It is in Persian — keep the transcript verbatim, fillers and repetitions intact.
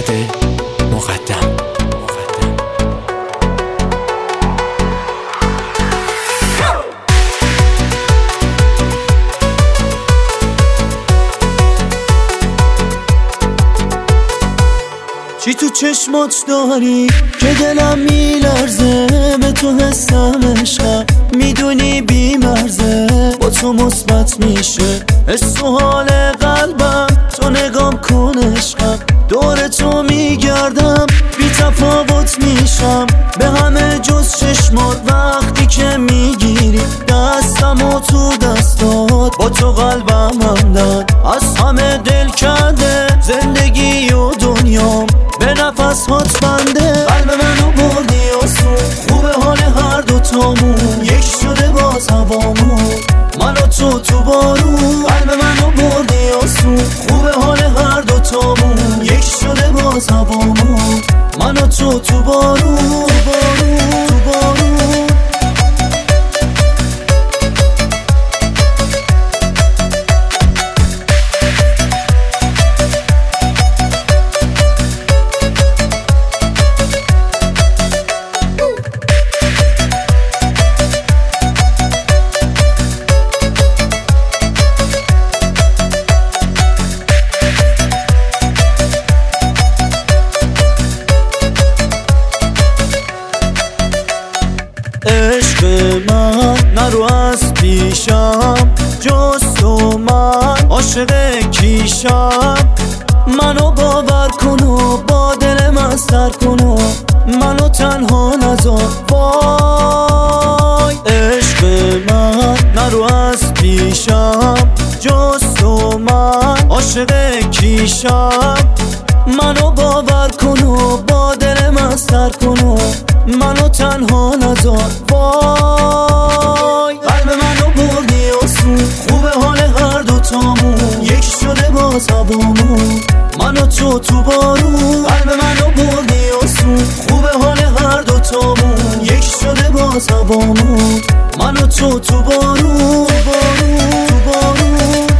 فرهاد مقدم. چی تو چشمات داری که دلم میلرزه؟ به تو حسم عشقم میدونی بی مرزه، با تو مثبت میشه حس و حال قلبم. تو نگام کن عشقم، دور تو میگردم، بی تفاوت میشم به همه جز چشمات. وقتی که میگیری دستم و تو دستات، با تو قلبم همدن از همه دل کنده. زندگی و دنیام به نفس هات بنده. قلب منو بردی آسون، خوبه حال هر دوتامون، یک شده باز هوامون، من و تو تو بارون. قلب منو بردی آسون، خوبه حال هر دوتامون، یک شده باز هوامون، من و تو تو بارون، تو بارون، تو بارون. عشق من نرو از پیشم، جز تو من عاشق کیشم. منو باور کن و با دل من سر کن و منو تنها نذار وای. عشق من نرو از پیشم، جز تو من عاشق کیشم. منو باور کن و با دل من سر کن و منو تنها نذار وای. قلب منو بردی آسون، خوبه حال هر دوتامون، یک شده باز هوامون، من و تو تو بارون. قلب منو بردی آسون، خوبه حال هر دوتامون، یک شده باز هوامون، من و تو تو بارون، تو بارون، تو بارون.